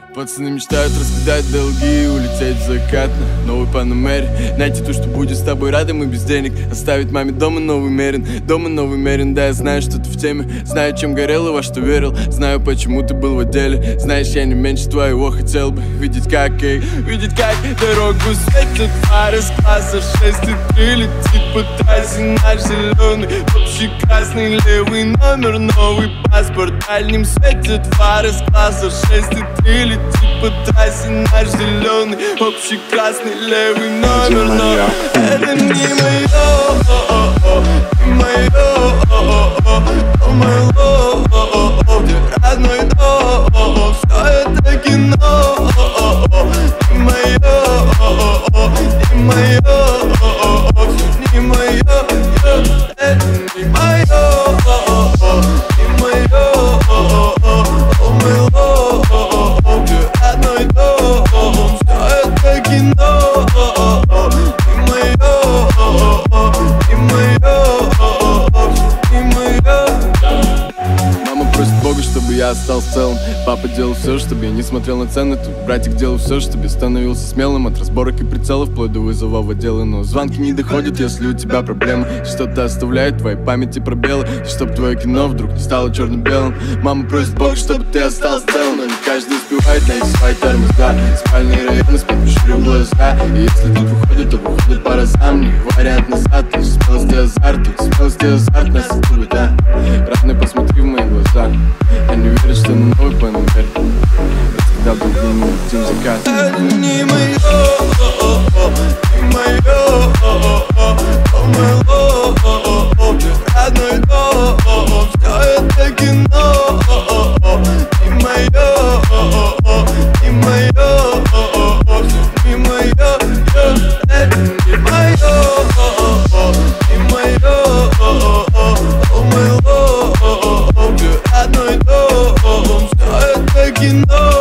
Пацаны мечтают раскидать долги и улететь в закат на новой Панамере. Найти ту, что будет с тобой рядом и без денег. Оставить маме дома новый Мерин, дома новый Мерин. Да, я знаю, что ты в теме, знаю, чем горел и во что верил. Знаю, почему ты был в отделе. Знаешь, я не меньше твоего хотел бы видеть, как дорогу светят фары с класса 6 и 3. Летит по трассе наш зеленый, общий красный левый номер, новый паспорт. Дальним светят фары с класса 6 и 3. Летит по трассе наш зеленый, общий красный левый номер. Но это не мое, не мое, мое, где родной дом. Все это кино, не мое, не мое, не мое, это не мое, не мое, родной дом. Все это кино, не мое, не мое, не мое. Мама просит Бога, чтобы я остался целым. Папа делал все, чтобы я не смотрел на цены. Тут братик делал все, чтобы я становился смелым. От разборок и прицелов вплоть до вызова в отделы. Но звонки не доходят, если у тебя проблемы. Что-то оставляет в твоей памяти пробелы. Чтоб твое кино вдруг не стало черно-белым. Мама просит Бога, чтобы ты остался целым. Но не каждый успевает найти свои тормоза. Спальные районы, спят, прищурю глаза. И если тут выходит, то выходит по разам. Не вариант назад, лишь смелость и азарт. Лишь смелость и азарт нас идут, да. Родной, посмотри в мои глаза. Они верят, что на новый Панамере. Раскидал долги, мы летим в закат. Это не мое, не мое, родной дом. Все это кино, не мое, не мое, не мое. Это не мое, не мое, родной дом. Все это кино.